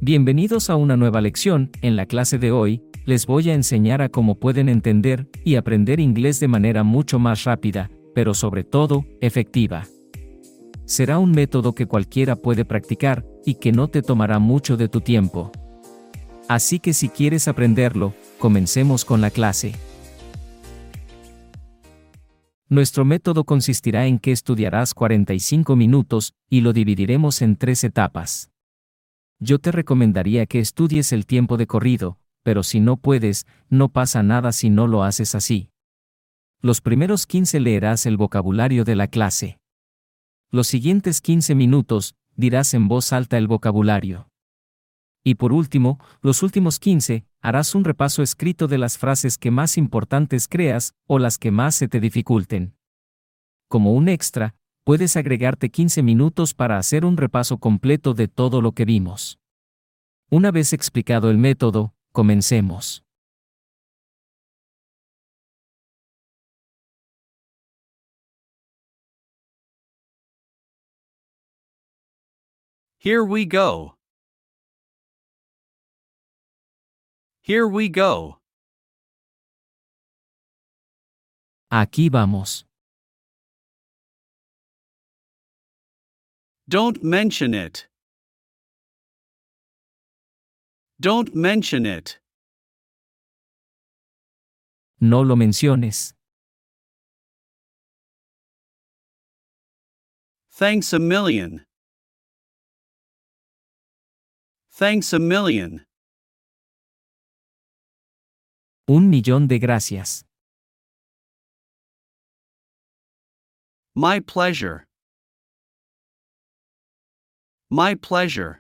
Bienvenidos a una nueva lección. En la clase de hoy, les voy a enseñar a cómo pueden entender y aprender inglés de manera mucho más rápida, pero sobre todo, efectiva. Será un método que cualquiera puede practicar, y que no te tomará mucho de tu tiempo. Así que si quieres aprenderlo, comencemos con la clase. Nuestro método consistirá en que estudiarás 45 minutos, y lo dividiremos en 3 etapas. Yo te recomendaría que estudies el tiempo de corrido, pero si no puedes, no pasa nada si no lo haces así. Los primeros 15 leerás el vocabulario de la clase. Los siguientes 15 minutos, dirás en voz alta el vocabulario. Y por último, los últimos 15, harás un repaso escrito de las frases que más importantes creas, o las que más se te dificulten. Como un extra, puedes agregarte 15 minutos para hacer un repaso completo de todo lo que vimos. Una vez explicado el método, comencemos. Here we go. Here we go. Aquí vamos. Don't mention it. Don't mention it. No lo menciones. Thanks a million. Thanks a million. 1.000.000 de gracias. My pleasure. My pleasure.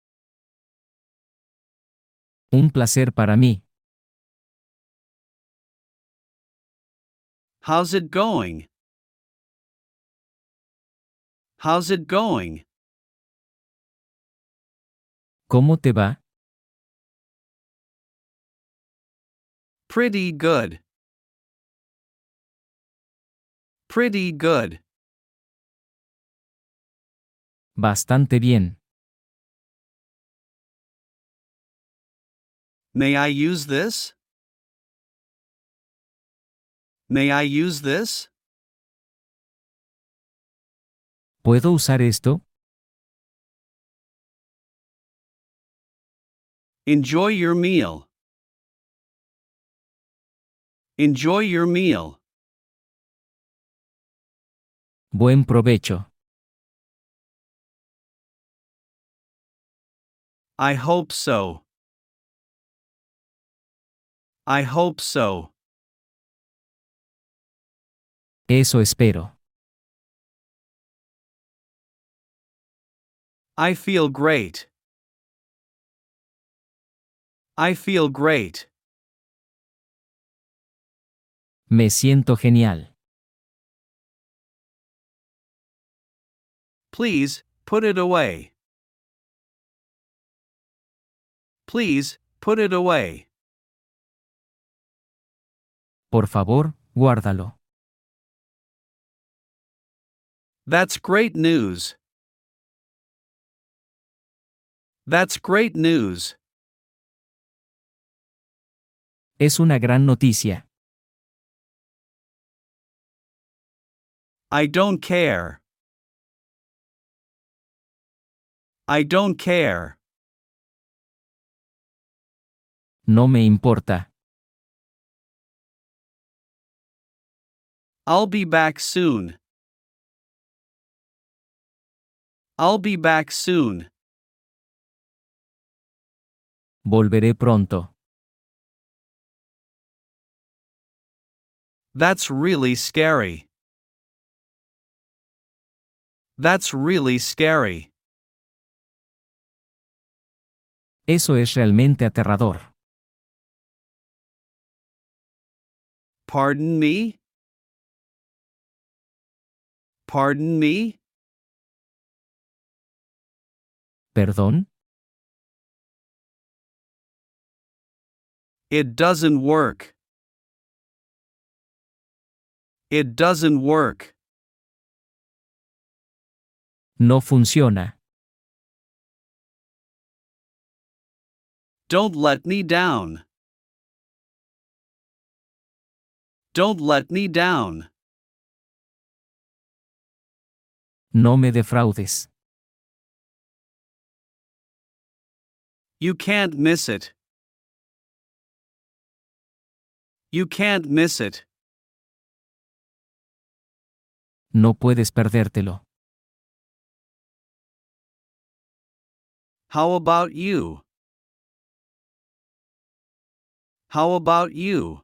Un placer para mí. How's it going? How's it going? ¿Cómo te va? Pretty good. Pretty good. Bastante bien. May I use this? May I use this? ¿Puedo usar esto? Enjoy your meal. Enjoy your meal. Buen provecho. I hope so. I hope so. Eso espero. I feel great. I feel great. Me siento genial. Please, put it away. Please, put it away. Por favor, guárdalo. That's great news. That's great news. Es una gran noticia. I don't care. I don't care. No me importa. I'll be back soon. I'll be back soon. Volveré pronto. That's really scary. That's really scary. Eso es realmente aterrador. Pardon me? Pardon me? ¿Perdón? It doesn't work. It doesn't work. No funciona. Don't let me down. Don't let me down. No me defraudes. You can't miss it. You can't miss it. No puedes perdértelo. How about you? How about you?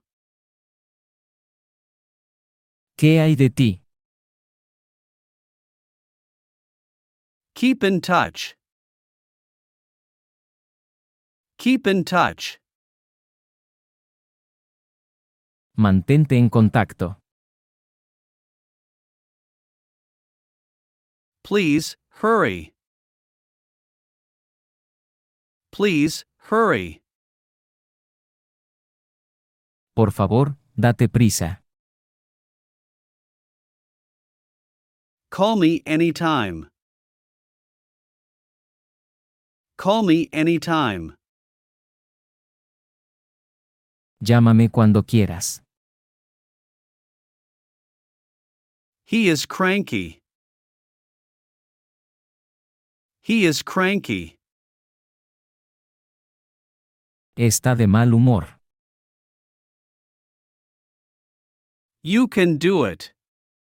¿Qué hay de ti? Keep in touch. Keep in touch. Mantente en contacto. Please, hurry. Please, hurry. Por favor, date prisa. Call me anytime. Call me anytime. Llámame cuando quieras. He is cranky. He is cranky. Está de mal humor. You can do it.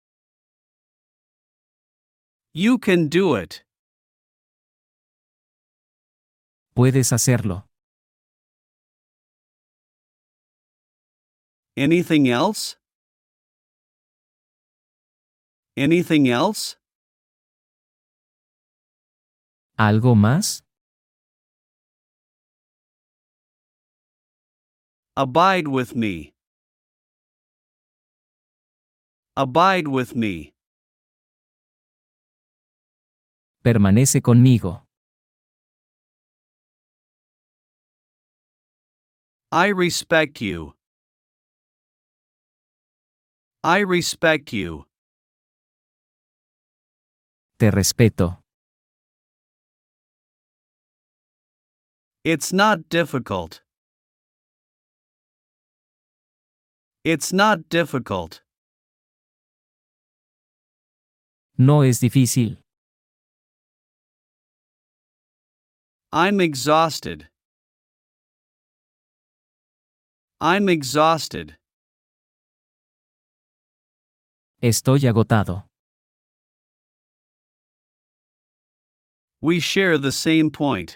You can do it. Puedes hacerlo. Anything else? Anything else? ¿Algo más? Abide with me. Abide with me. Permanece conmigo. I respect you. I respect you. Te respeto. It's not difficult. It's not difficult. No es difícil. I'm exhausted. I'm exhausted. Estoy agotado. We share the same point.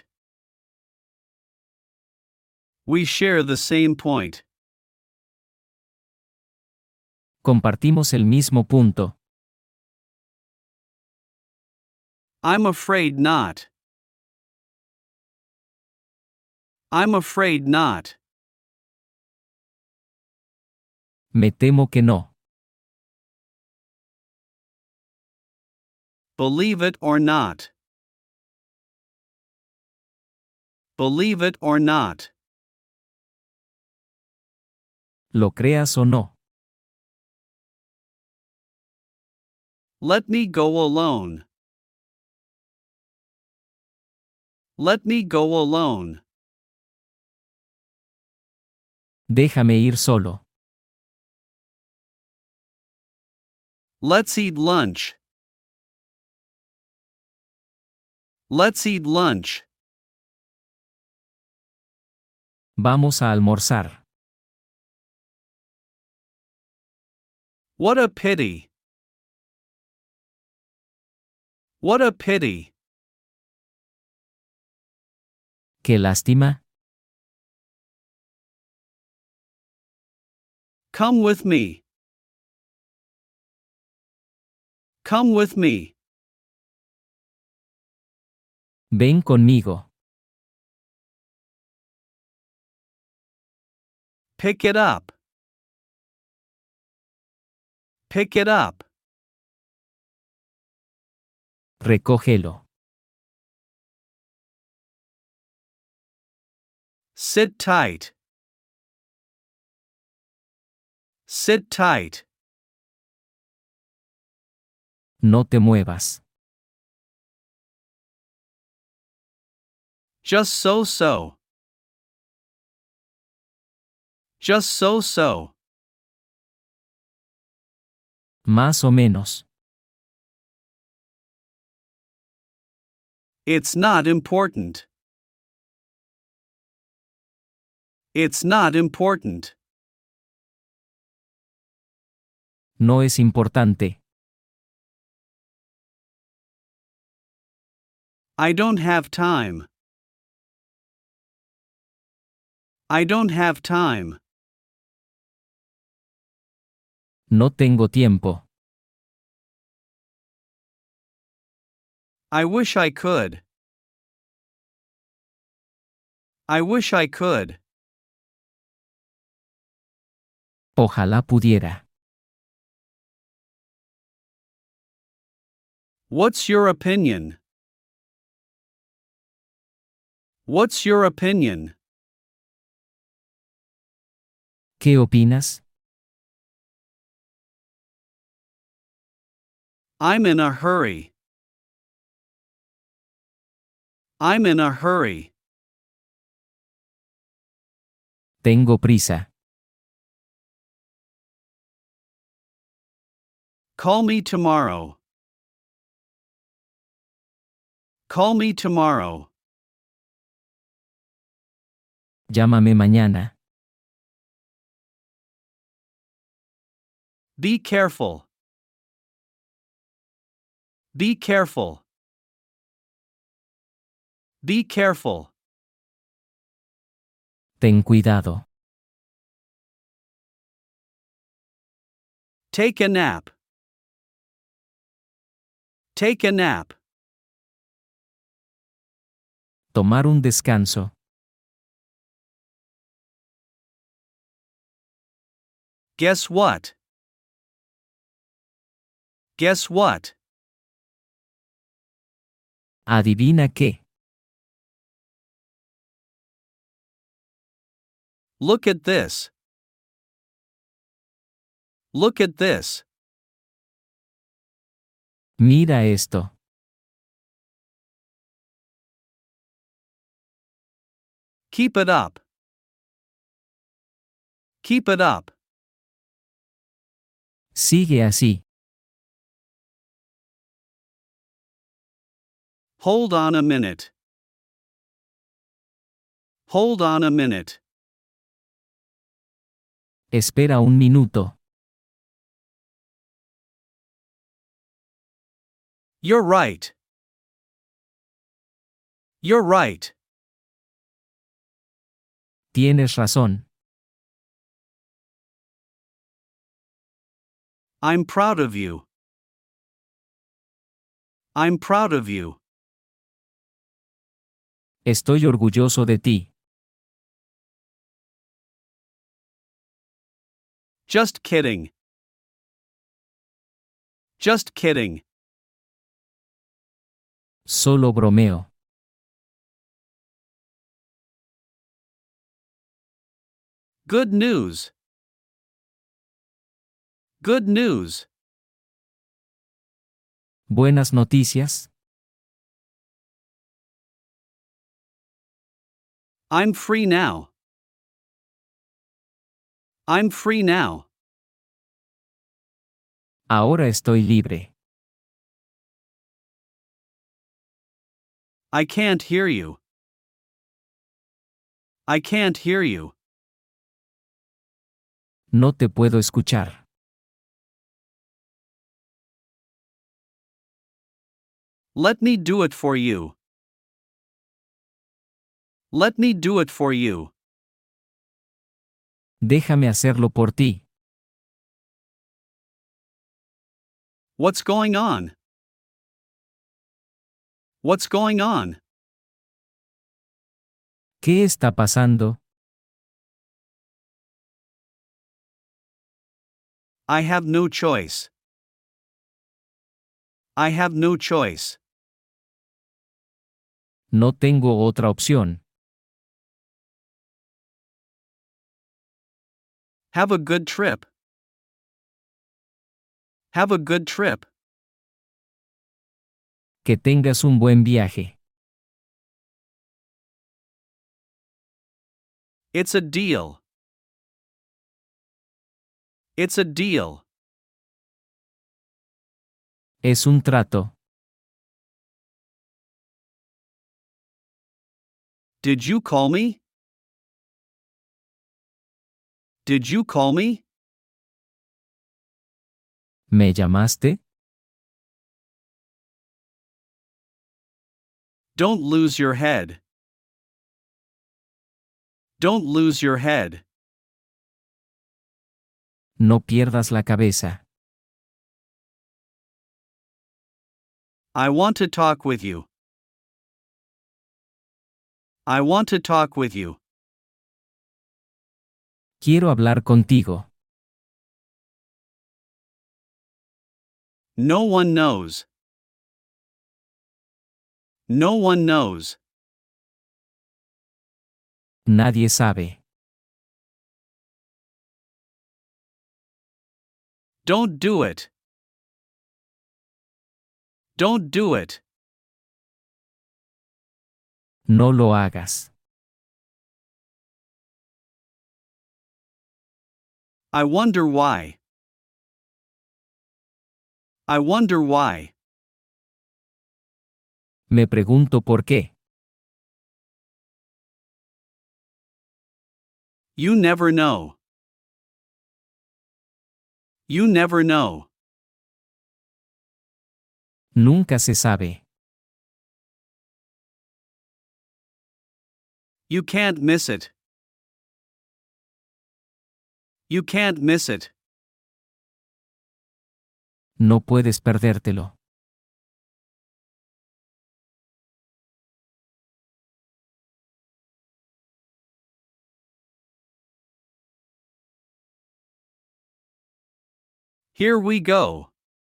We share the same point. Compartimos el mismo punto. I'm afraid not. I'm afraid not. Me temo que no. Believe it or not. Believe it or not. Lo creas o no. Let me go alone. Let me go alone. Déjame ir solo. Let's eat lunch. Let's eat lunch. Vamos a almorzar. What a pity. What a pity. Qué lástima. Come with me. Come with me. Ven conmigo. Pick it up. Pick it up. Recógelo. Sit tight. Sit tight. No te muevas. Just so. Just so. Más o menos. It's not important. It's not important. No es importante. I don't have time. I don't have time. No tengo tiempo. I wish I could. I wish I could. Ojalá pudiera. What's your opinion? What's your opinion? ¿Qué opinas? I'm in a hurry. I'm in a hurry. Tengo prisa. Call me tomorrow. Call me tomorrow. Llámame mañana. Be careful. Be careful. Be careful. Ten cuidado. Take a nap. Take a nap. Tomar un descanso. Guess what? Guess what? Adivina qué. Look at this. Look at this. Mira esto. Keep it up. Keep it up. Sigue así. Hold on a minute. Hold on a minute. Espera un minuto. You're right. You're right. Tienes razón. I'm proud of you. I'm proud of you. Estoy orgulloso de ti. Just kidding. Just kidding. Solo bromeo. Good news. Good news. Buenas noticias. I'm free now. I'm free now. Ahora estoy libre. I can't hear you. I can't hear you. No te puedo escuchar. Let me do it for you. Let me do it for you. Déjame hacerlo por ti. What's going on? What's going on? ¿Qué está pasando? I have no choice. I have no choice. No tengo otra opción. Have a good trip. Have a good trip. Que tengas un buen viaje. It's a deal. It's a deal. Es un trato. Did you call me? Did you call me? ¿Me llamaste? Don't lose your head. Don't lose your head. No pierdas la cabeza. I want to talk with you. I want to talk with you. Quiero hablar contigo. No one knows. No one knows. Nadie sabe. Don't do it. Don't do it. No lo hagas. I wonder why. I wonder why. Me pregunto por qué. You never know. You never know. Nunca se sabe. You can't miss it. You can't miss it. No puedes perdértelo. Here we go.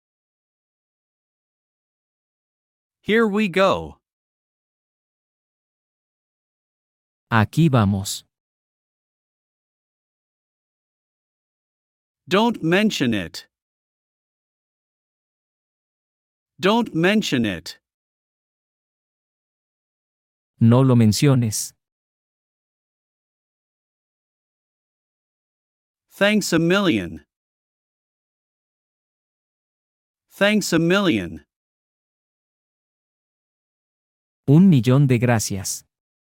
Here we go. Aquí vamos. Don't mention it. Don't mention it. No lo menciones. Thanks a million. Thanks a million. 1,000,000 de gracias.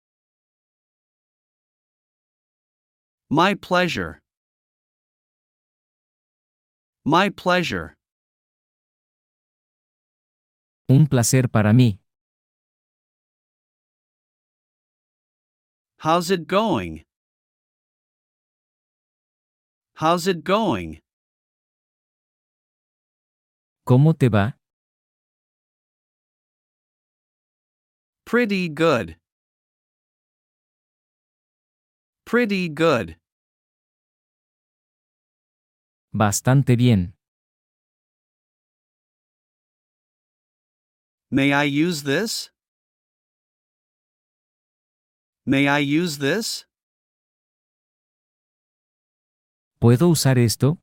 My pleasure. My pleasure. Un placer para mí. How's it going? How's it going? ¿Cómo te va? Pretty good. Pretty good. Bastante bien. May I use this? May I use this? ¿Puedo usar esto?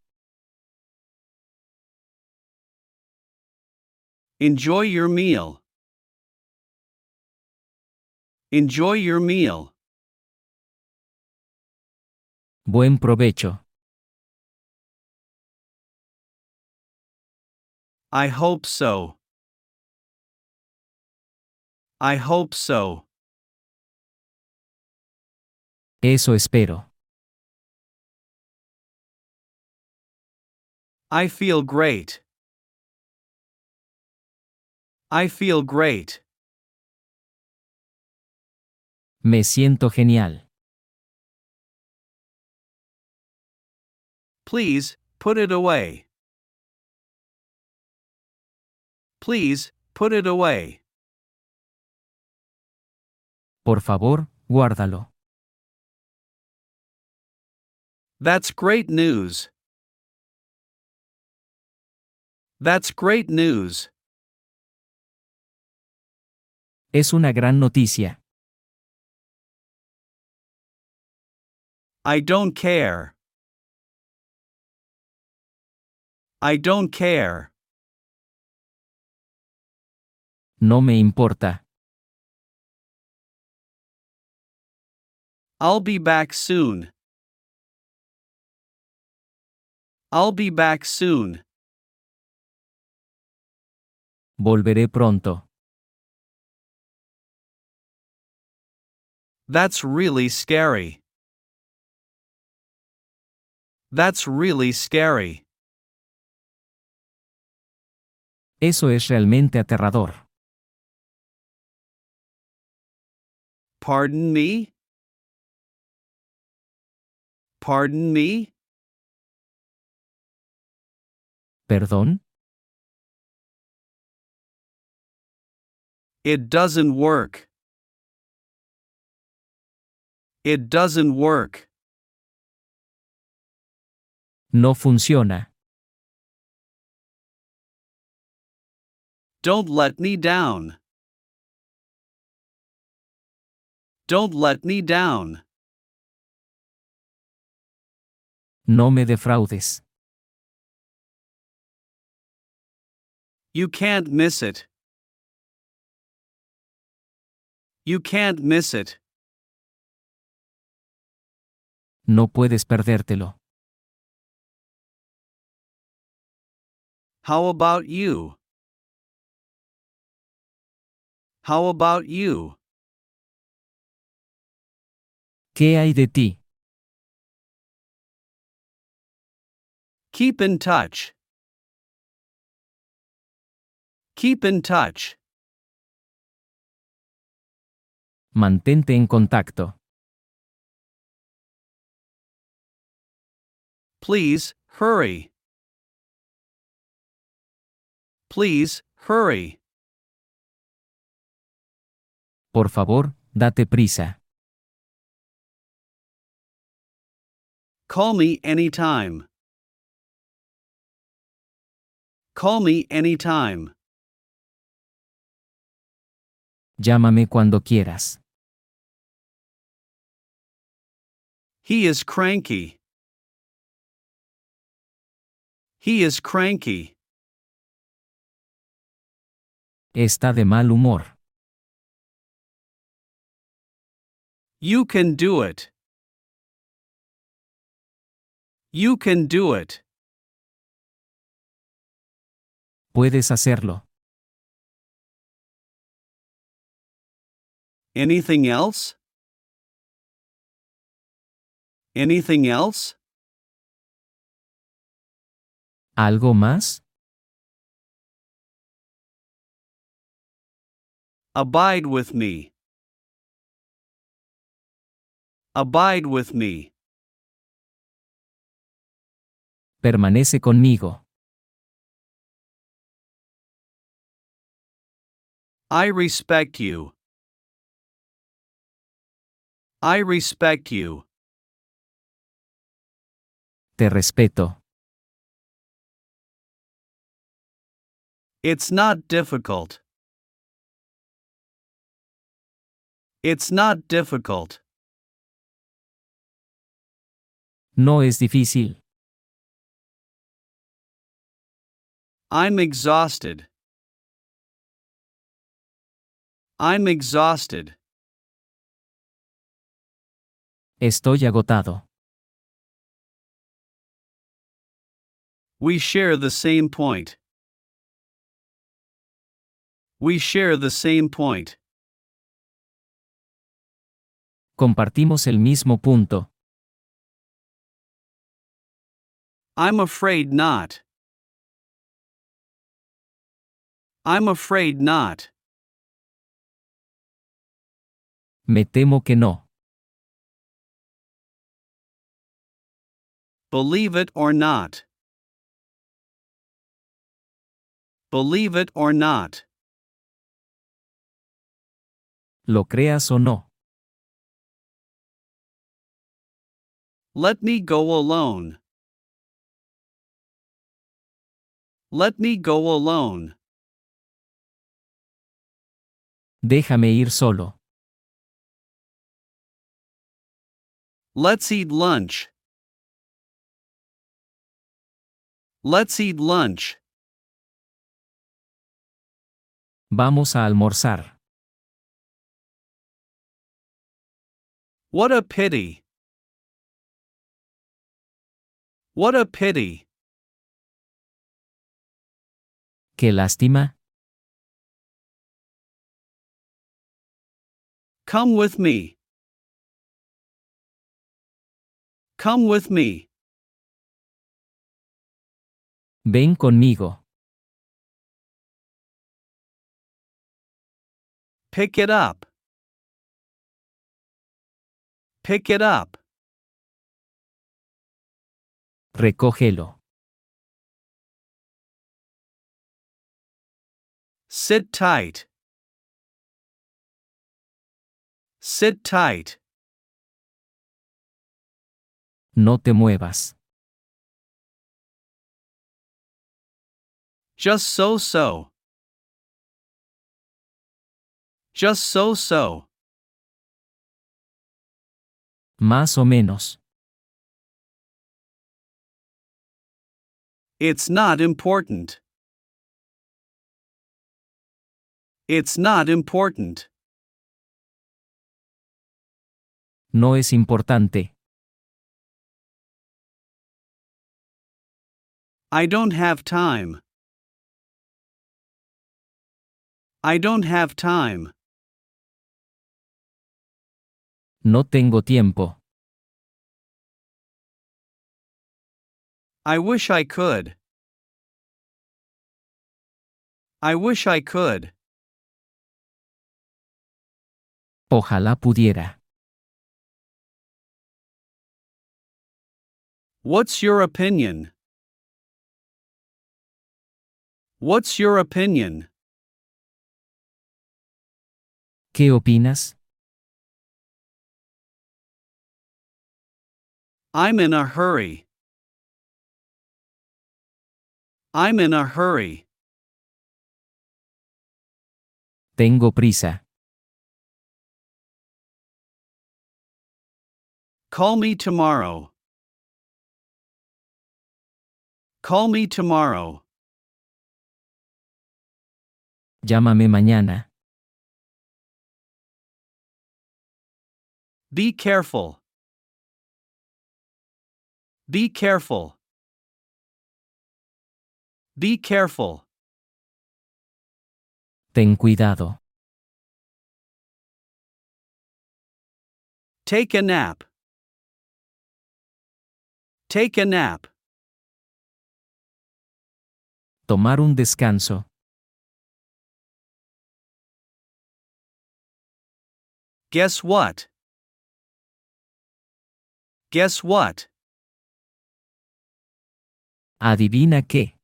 Enjoy your meal. Enjoy your meal. Buen provecho. I hope so. I hope so. Eso espero. I feel great. I feel great. Me siento genial. Please, put it away. Please, put it away. Por favor, guárdalo. That's great news. That's great news. Es una gran noticia. I don't care. I don't care. No me importa. I'll be back soon. I'll be back soon. Volveré pronto. That's really scary. That's really scary. Eso es realmente aterrador. Pardon me? Pardon me? ¿Perdón? It doesn't work. It doesn't work. No funciona. Don't let me down. Don't let me down. No me defraudes. You can't miss it. You can't miss it. No puedes perdértelo. How about you? How about you? ¿Qué hay de ti? Keep in touch. Keep in touch. Mantente en contacto. Please, hurry. Please, hurry. Por favor, date prisa. Call me anytime. Call me anytime. Llámame cuando quieras. He is cranky. He is cranky. Está de mal humor. You can do it. You can do it. Puedes hacerlo. Anything else? Anything else? ¿Algo más? Abide with me. Abide with me. Permanece conmigo. I respect you. I respect you. Te respeto. It's not difficult. It's not difficult. No es difícil. I'm exhausted. I'm exhausted. Estoy agotado. We share the same point. We share the same point. Compartimos el mismo punto. I'm afraid not. I'm afraid not. Me temo que no. Believe it or not. Believe it or not. Lo creas o no. Let me go alone. Let me go alone. Déjame ir solo. Let's eat lunch. Let's eat lunch. Vamos a almorzar. What a pity. What a pity. Qué lástima. Come with me. Come with me. Ven conmigo. Pick it up. Pick it up. Recógelo. Sit tight. Sit tight. No te muevas. Just so. Just so. Más o menos. It's not important. It's not important. No es importante. I don't have time. I don't have time. No tengo tiempo. I wish I could. I wish I could. Ojalá pudiera. What's your opinion? What's your opinion? ¿Qué opinas? I'm in a hurry. I'm in a hurry. Tengo prisa. Call me tomorrow. Call me tomorrow. Llámame mañana. Be careful. Be careful. Be careful. Ten cuidado. Take a nap. Take a nap. Tomar un descanso. Guess what? Guess what? Adivina qué.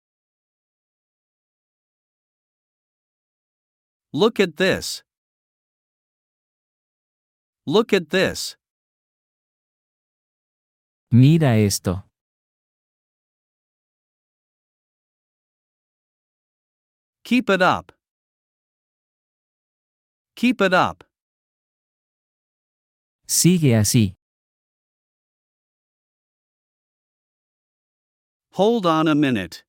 Look at this. Look at this. Mira esto. Keep it up. Keep it up. Sigue así. Hold on a minute.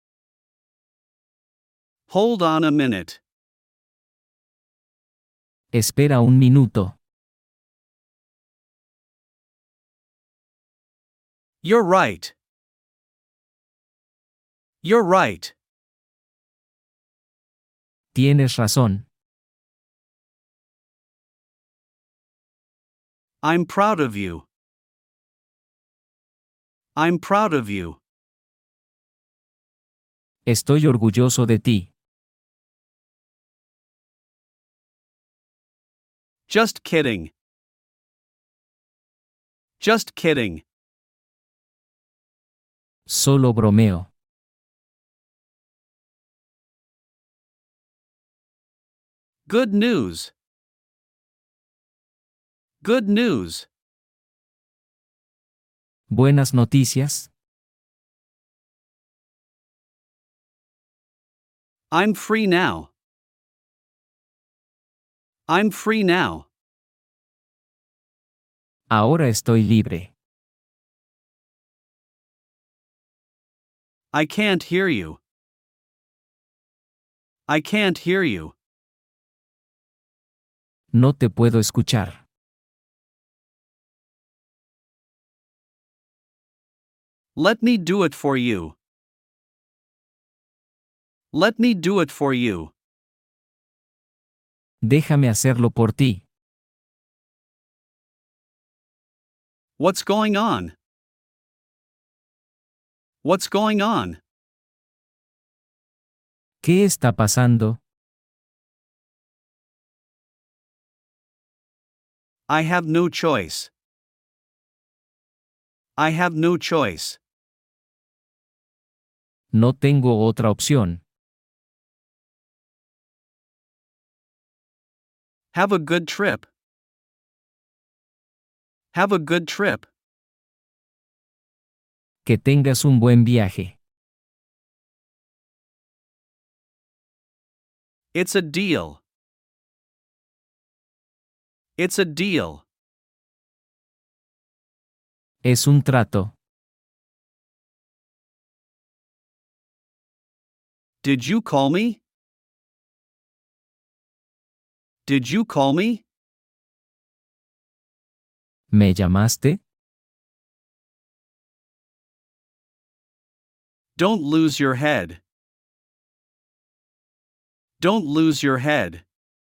Hold on a minute. Espera un minuto. You're right. You're right. Tienes razón. I'm proud of you. I'm proud of you. Estoy orgulloso de ti. Just kidding. Just kidding. Solo bromeo. Good news. Good news. Buenas noticias. I'm free now. I'm free now. Ahora estoy libre. I can't hear you. I can't hear you. No te puedo escuchar. Let me do it for you. Let me do it for you. Déjame hacerlo por ti. What's going on? What's going on? ¿Qué está pasando? I have no choice. I have no choice. No tengo otra opción. Have a good trip. Have a good trip. Que tengas un buen viaje. It's a deal. It's a deal. Es un trato. Did you call me? Did you call me? ¿Me llamaste? Don't lose your head. Don't lose your head.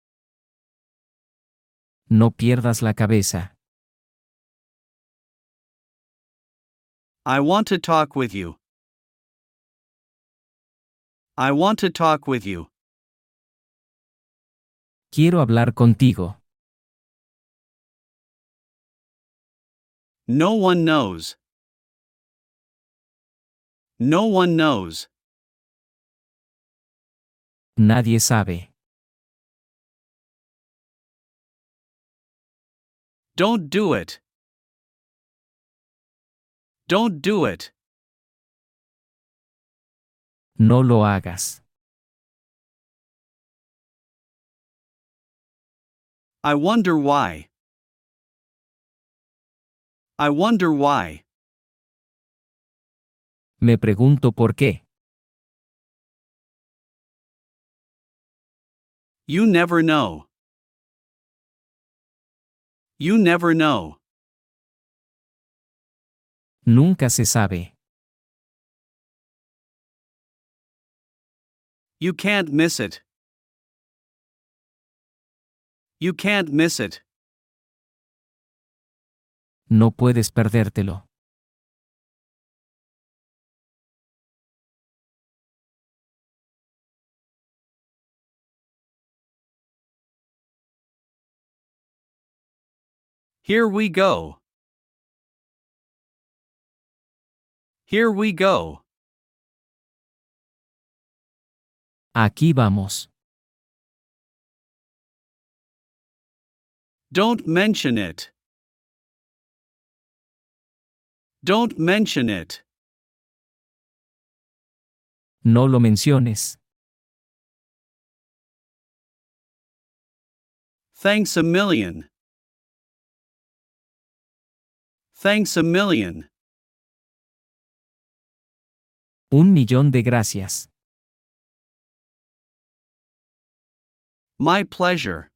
No pierdas la cabeza. I want to talk with you. I want to talk with you. Quiero hablar contigo. No one knows. No one knows. Nadie sabe. Don't do it. Don't do it. No lo hagas. I wonder why. I wonder why. Me pregunto por qué. You never know. You never know. Nunca se sabe. You can't miss it. You can't miss it. No puedes perdértelo. Here we go. Here we go. Aquí vamos. Don't mention it. Don't mention it. No lo menciones. Thanks a million. Thanks a million. 1,000,000 de gracias. My pleasure.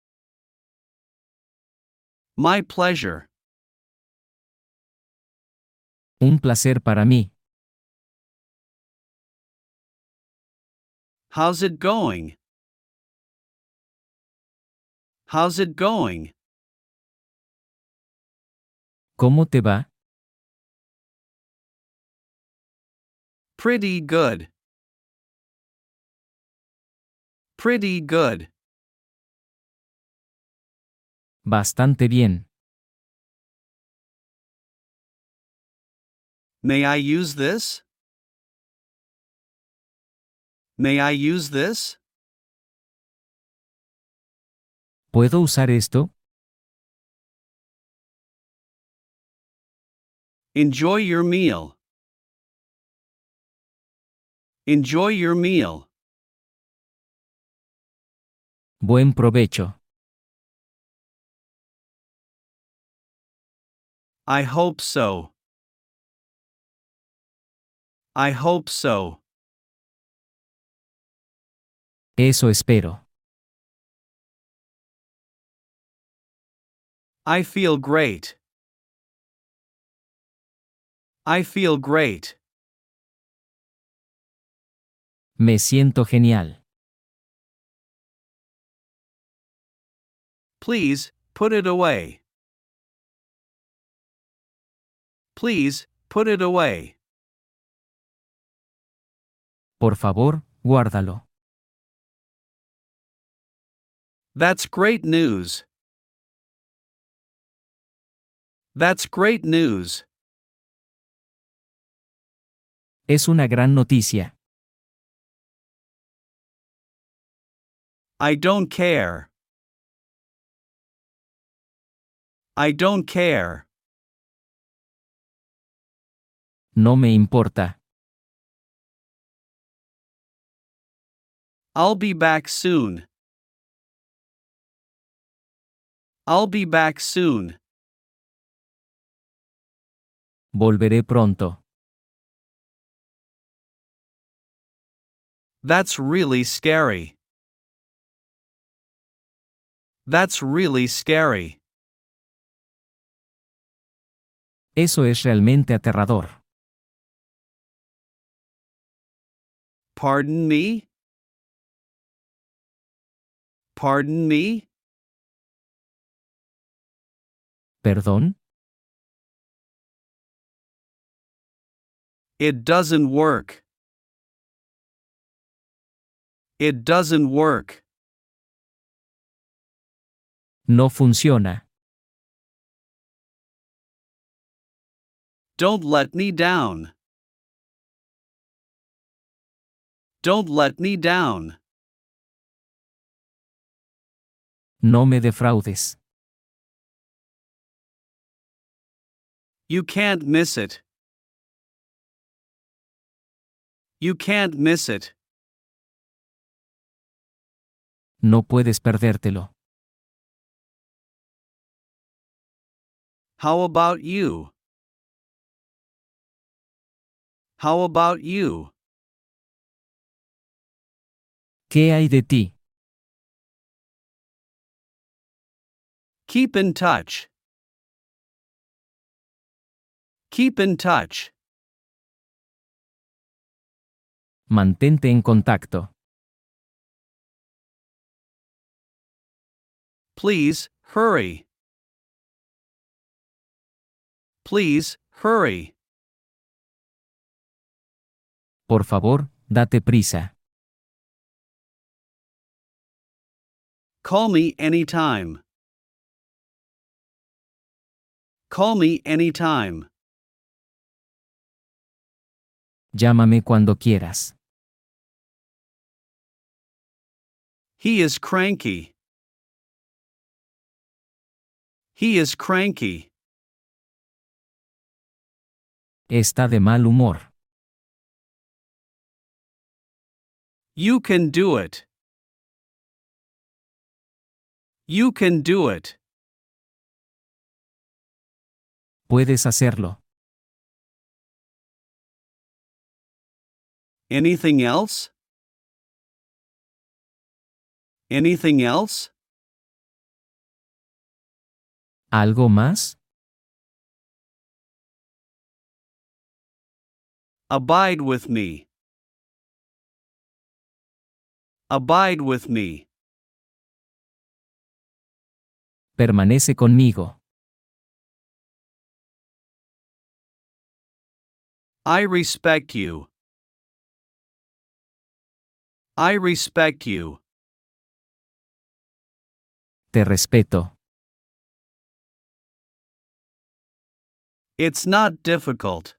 My pleasure. Un placer para mí. How's it going? How's it going? ¿Cómo te va? Pretty good. Pretty good. Bastante bien. May I use this? May I use this? ¿Puedo usar esto? Enjoy your meal. Enjoy your meal. Buen provecho. I hope so. I hope so. Eso espero. I feel great. I feel great. Me siento genial. Please, put it away. Please, put it away. Por favor, guárdalo. That's great news. That's great news. Es una gran noticia. I don't care. I don't care. No me importa. I'll be back soon. I'll be back soon. Volveré pronto. That's really scary. That's really scary. Eso es realmente aterrador. Pardon me? Pardon me? ¿Perdón? It doesn't work. It doesn't work. No funciona. Don't let me down. Don't let me down. No me defraudes. You can't miss it. You can't miss it. No puedes perdértelo. How about you? How about you? ¿Qué hay de ti? Keep in touch. Keep in touch. Mantente en contacto. Please, hurry. Please, hurry. Por favor, date prisa. Call me anytime. Call me anytime. Llámame cuando quieras. He is cranky. He is cranky. Está de mal humor. You can do it. You can do it. Puedes hacerlo. Anything else? Anything else? ¿Algo más? Abide with me. Abide with me. Permanece conmigo. I respect you. I respect you. Te respeto. It's not difficult.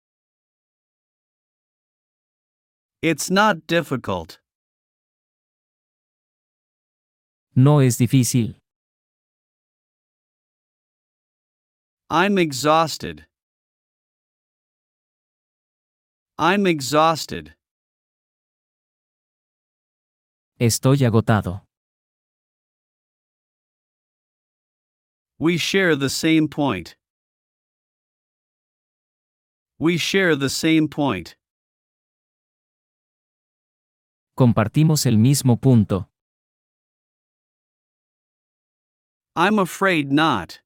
It's not difficult. No es difícil. I'm exhausted. I'm exhausted. Estoy agotado. We share the same point. We share the same point. Compartimos el mismo punto. I'm afraid not.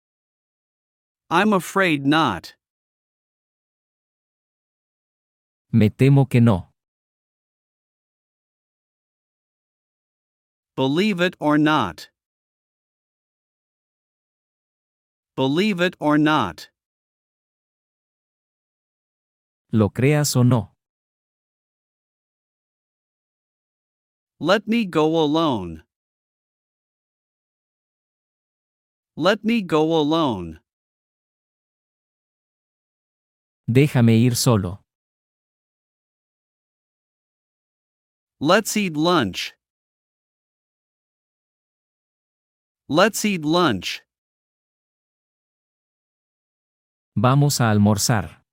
I'm afraid not. Me temo que no. Believe it or not. Believe it or not. Lo creas o no. Let me go alone. Let me go alone. Déjame ir solo. Let's eat lunch. Let's eat lunch. Vamos a almorzar.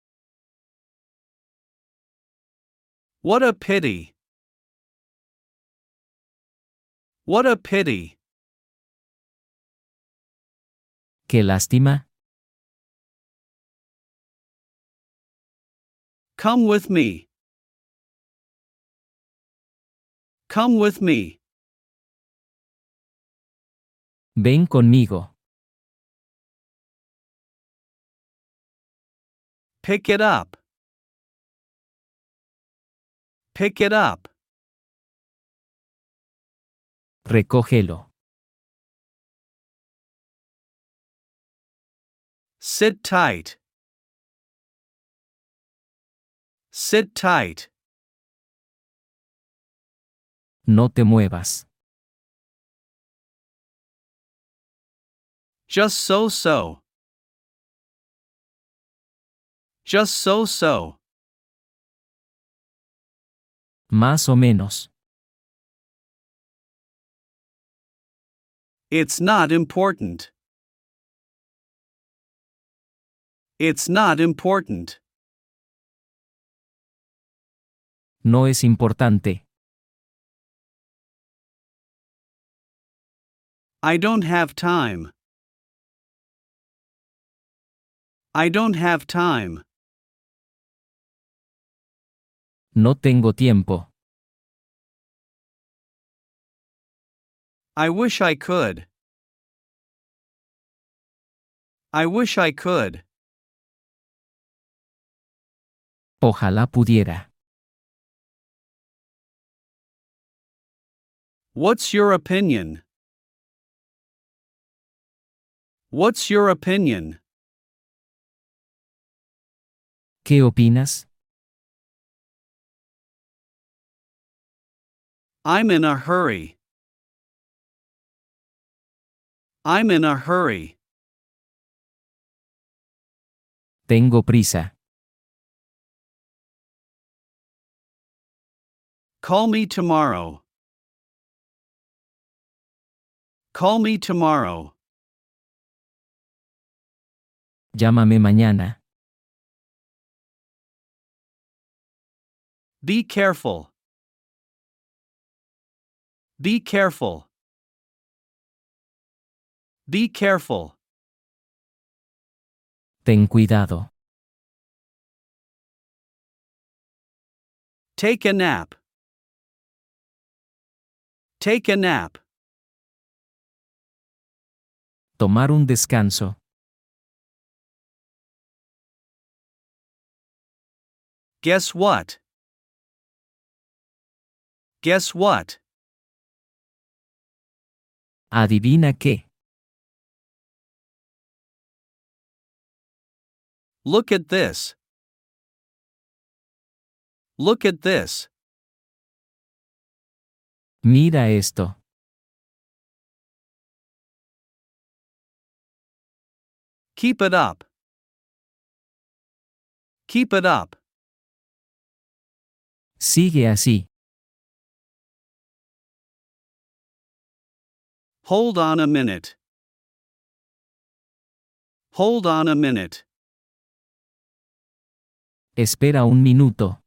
What a pity. What a pity. Qué lástima. Come with me. Come with me. Ven conmigo. Pick it up. Pick it up. Recógelo. Sit tight. Sit tight. No te muevas. Just so. Just so. Más o menos. It's not important. It's not important. No es importante. I don't have time. I don't have time. No tengo tiempo. I wish I could. I wish I could. Ojalá pudiera. What's your opinion? What's your opinion? ¿Qué opinas? I'm in a hurry. I'm in a hurry. Tengo prisa. Call me tomorrow. Call me tomorrow. Llámame mañana. Be careful. Be careful. Be careful. Ten cuidado. Take a nap. Take a nap. Tomar un descanso. Guess what? Guess what? Adivina qué. Look at this. Look at this. Mira esto. Keep it up. Keep it up. Sigue así. Hold on a minute. Hold on a minute. Espera un minuto.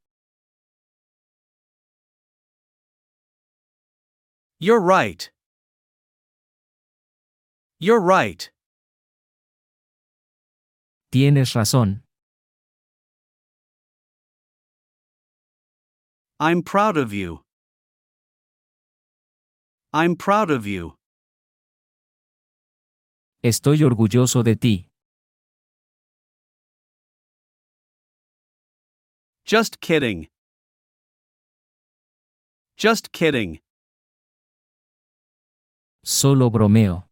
You're right. You're right. Tienes razón. I'm proud of you. I'm proud of you. Estoy orgulloso de ti. Just kidding. Just kidding. Solo bromeo.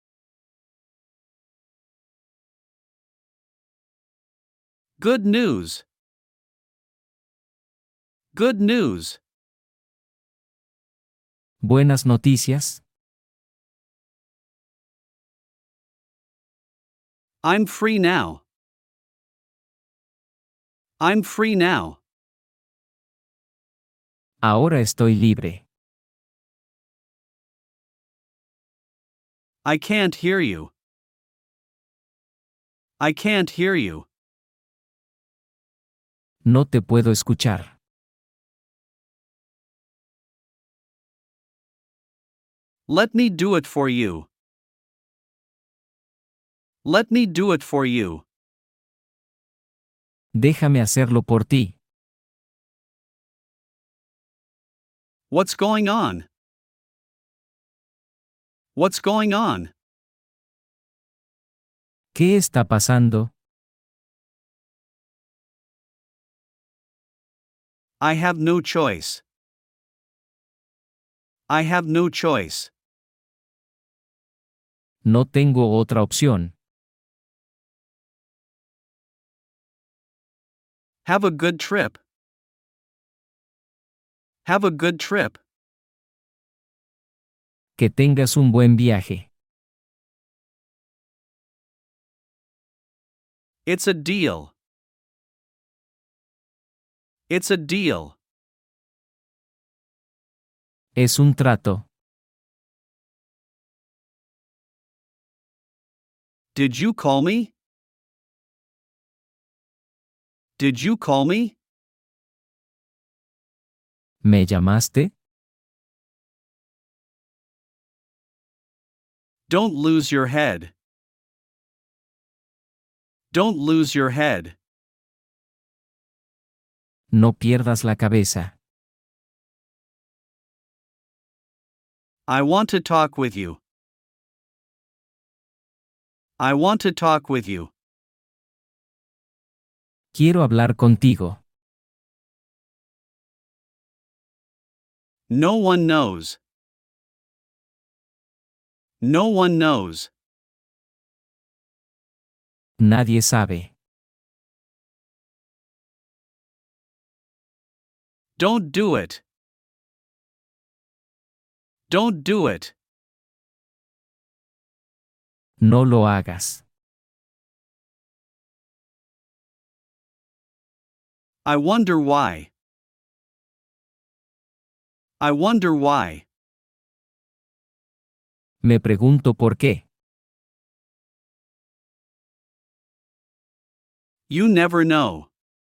Good news. Good news. Buenas noticias. I'm free now. I'm free now. Ahora estoy libre. I can't hear you. I can't hear you. No te puedo escuchar. Let me do it for you. Let me do it for you. Déjame hacerlo por ti. What's going on? What's going on? ¿Qué está pasando? I have no choice. I have no choice. No tengo otra opción. Have a good trip. Have a good trip. Que tengas un buen viaje. It's a deal. It's a deal. Es un trato. Did you call me? Did you call me? ¿Me llamaste? Don't lose your head. Don't lose your head. No pierdas la cabeza. I want to talk with you. I want to talk with you. Quiero hablar contigo. No one knows. No one knows. Nadie sabe. Don't do it. Don't do it. No lo hagas. I wonder why. I wonder why. Me pregunto por qué. You never know.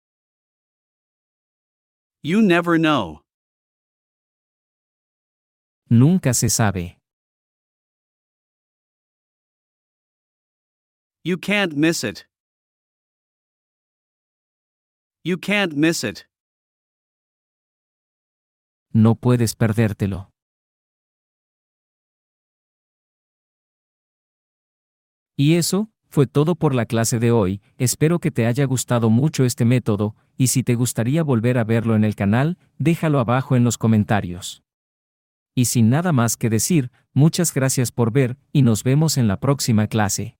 You never know. Nunca se sabe. You can't miss it. You can't miss it. No puedes perdértelo. Y eso fue todo por la clase de hoy. Espero que te haya gustado mucho este método, y si te gustaría volver a verlo en el canal, déjalo abajo en los comentarios. Y sin nada más que decir, muchas gracias por ver, y nos vemos en la próxima clase.